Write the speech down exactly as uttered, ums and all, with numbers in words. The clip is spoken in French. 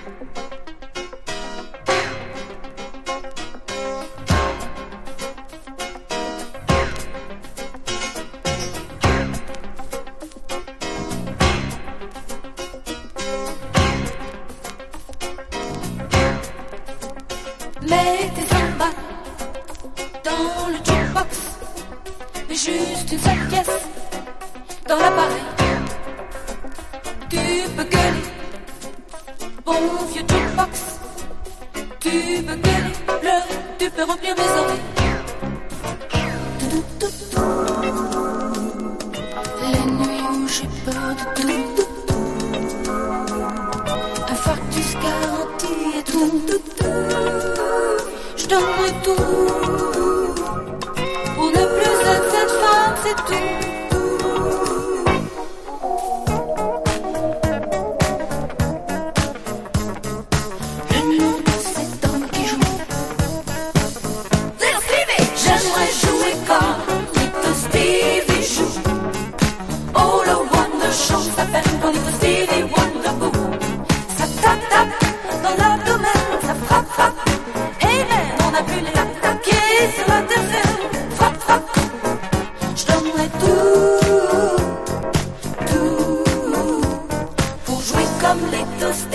Mets tes cymbales dans le jukebox, mais juste une seule pièce dans l'appareil. Tu peux gueuler, bon vieux jukebox. Tu peux gueuler, pleurer, tu peux remplir mes oreilles. Les nuits où j'ai peur de tout, infarctus garanti et tout. Je donnerai tout pour ne plus être cette femme, c'est tout.